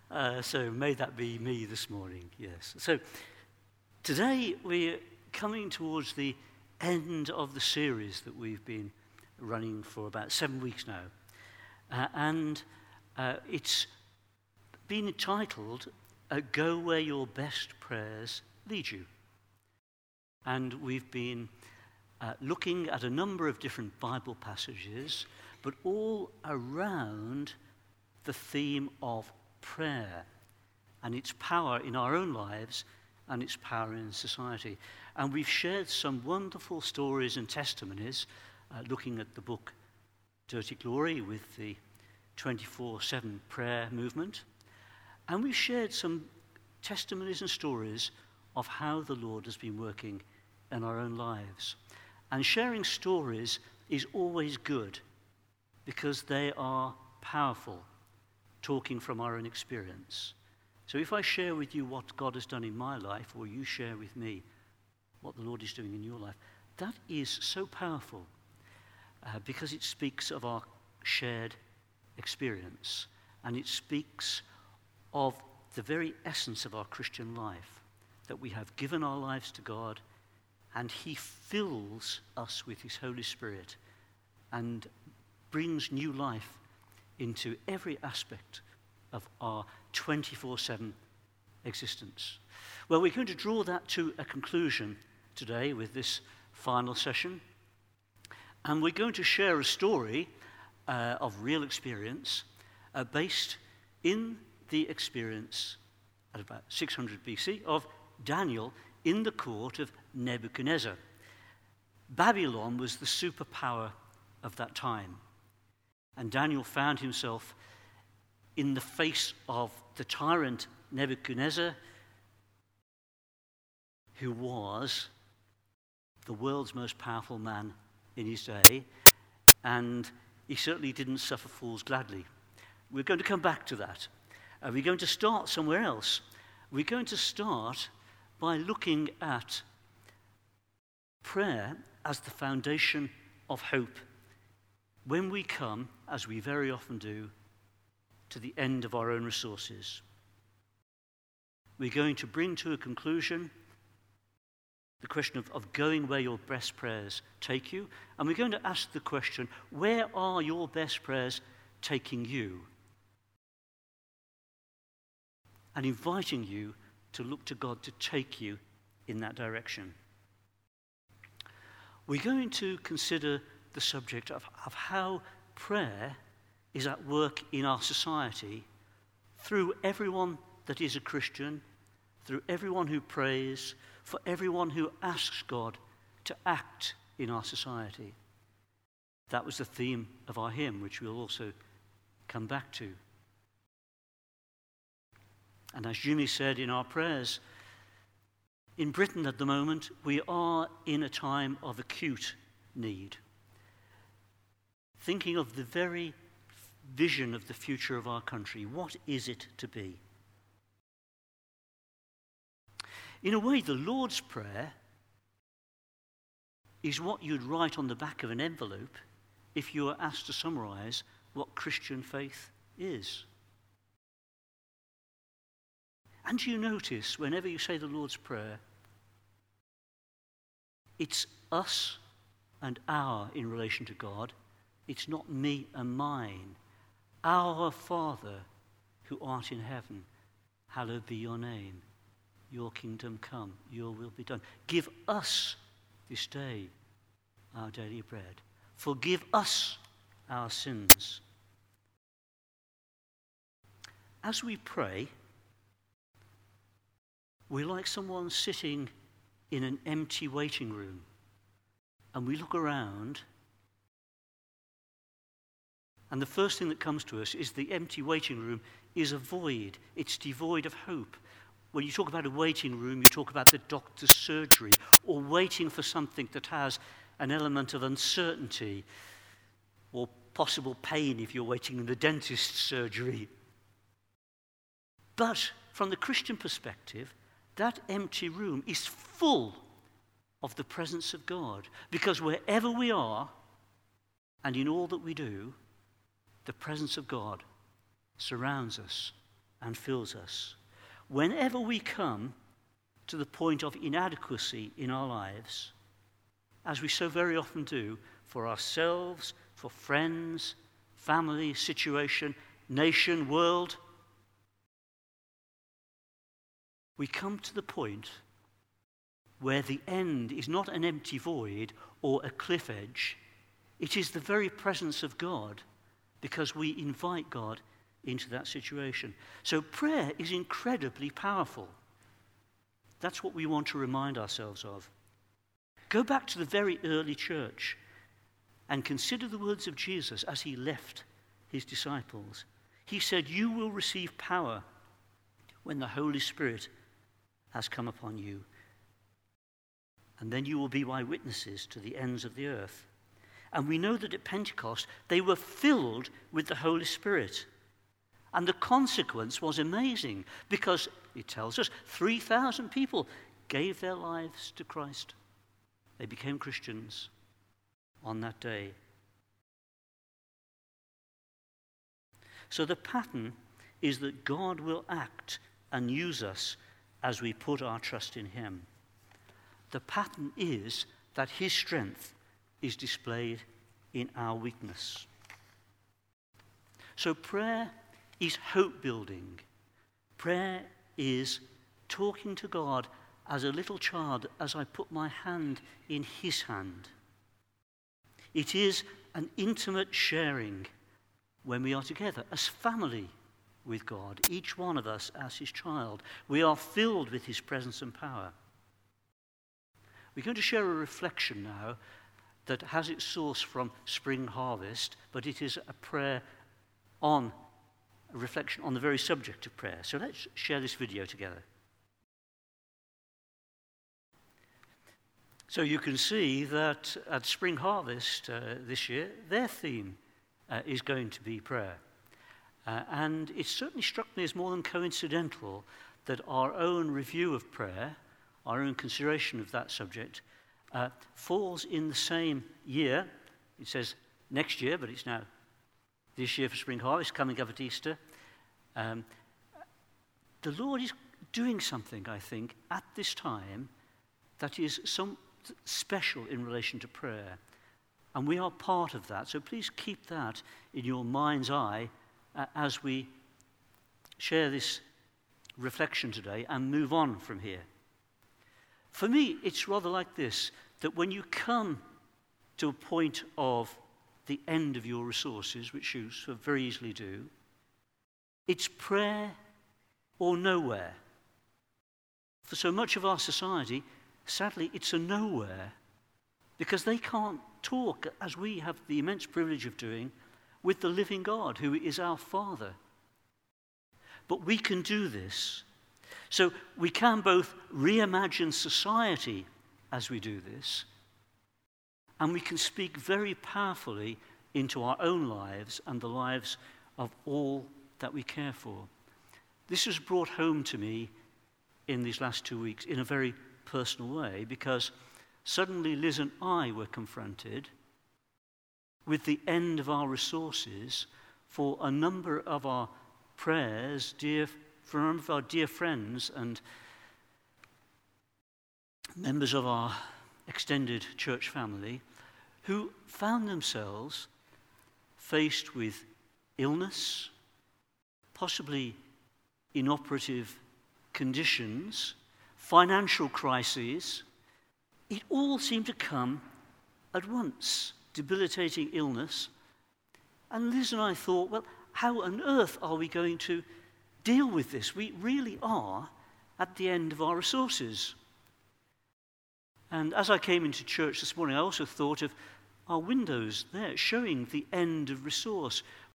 So may that be me this morning, yes. So today we're coming towards the end of the series that we've been running for about 7 weeks now. And it's been entitled, Go Where Your Best Prayers Lead You. And we've been looking at a number of different Bible passages, but all around the theme of prayer and its power in our own lives and its power in society. And we've shared some wonderful stories and testimonies looking at the book Dirty Glory with the 24/7 prayer movement. And we've shared some testimonies and stories of how the Lord has been working in our own lives. And sharing stories is always good because they are powerful, talking from our own experience. So if I share with you what God has done in my life, or you share with me what the Lord is doing in your life, that is so powerful because it speaks of our shared experience, and it speaks of the very essence of our Christian life, that we have given our lives to God, and He fills us with His Holy Spirit and brings new life into every aspect of our 24/7 existence. Well, we're going to draw that to a conclusion today with this final session. And we're going to share a story of real experience based in the experience at about 600 BC of Daniel in the court of Nebuchadnezzar. Babylon was the superpower of that time. And Daniel found himself in the face of the tyrant Nebuchadnezzar, who was the world's most powerful man in his day, and he certainly didn't suffer fools gladly. We're going to come back to that. We're going to start somewhere else. We're going to start by looking at prayer as the foundation of hope. When we come, as we very often do, to the end of our own resources, we're going to bring to a conclusion the question of going where your best prayers take you. And we're going to ask the question, where are your best prayers taking you? And inviting you to look to God to take you in that direction. We're going to consider the subject of how prayer is at work in our society through everyone that is a Christian, through everyone who prays, for everyone who asks God to act in our society. That was the theme of our hymn, which we'll also come back to. And as Jimmy said in our prayers, in Britain at the moment, we are in a time of acute need. Thinking of the very vision of the future of our country, what is it to be? In a way, the Lord's Prayer is what you'd write on the back of an envelope if you were asked to summarize what Christian faith is. And you notice, whenever you say the Lord's Prayer, it's us and our in relation to God. It's not me and mine. Our Father, who art in heaven, hallowed be your name. Your kingdom come, your will be done. Give us this day our daily bread. Forgive us our sins. As we pray, we're like someone sitting in an empty waiting room, and we look around, and the first thing that comes to us is the empty waiting room is a void. It's devoid of hope. When you talk about a waiting room, you talk about the doctor's surgery, or waiting for something that has an element of uncertainty, or possible pain if you're waiting in the dentist's surgery. But from the Christian perspective, that empty room is full of the presence of God, because wherever we are, and in all that we do, the presence of God surrounds us and fills us. Whenever we come to the point of inadequacy in our lives, as we so very often do for ourselves, for friends, family, situation, nation, world, we come to the point where the end is not an empty void or a cliff edge. It is the very presence of God, because we invite God into that situation. So prayer is incredibly powerful. That's what we want to remind ourselves of. Go back to the very early church and consider the words of Jesus as he left his disciples. He said, "You will receive power when the Holy Spirit has come upon you, and then you will be my witnesses to the ends of the earth." And we know that at Pentecost they were filled with the Holy Spirit. And the consequence was amazing, because it tells us 3,000 people gave their lives to Christ. They became Christians on that day. So the pattern is that God will act and use us as we put our trust in him. The pattern is that his strength is displayed in our weakness. So prayer is hope building. Prayer is talking to God as a little child as I put my hand in his hand. It is an intimate sharing when we are together as family with God, each one of us as his child. We are filled with his presence and power. We're going to share a reflection now that has its source from Spring Harvest, but it is a reflection on the very subject of prayer. So let's share this video together. So you can see that at Spring Harvest this year, their theme is going to be prayer. And it certainly struck me as more than coincidental that our own review of prayer, our own consideration of that subject, falls in the same year. It says next year, but it's now this year for Spring Harvest, coming up at Easter. The Lord is doing something, I think, at this time that is some special in relation to prayer. And we are part of that. So please keep that in your mind's eye as we share this reflection today and move on from here. For me, it's rather like this, that when you come to a point of the end of your resources, which you so very easily do, it's prayer or nowhere. For so much of our society, sadly, it's a nowhere, because they can't talk, as we have the immense privilege of doing, with the living God, who is our Father. But we can do this. So we can both reimagine society as we do this, and we can speak very powerfully into our own lives and the lives of all that we care for. This was brought home to me in these last 2 weeks in a very personal way, because suddenly Liz and I were confronted with the end of our resources for a number of our prayers, for a number of our dear friends and members of our extended church family who found themselves faced with illness, possibly inoperative conditions, financial crises. It all seemed to come at once. Debilitating illness. And Liz and I thought, well, how on earth are we going to deal with this? We really are at the end of our resources. And as I came into church this morning, I also thought of our windows there showing the end of resource.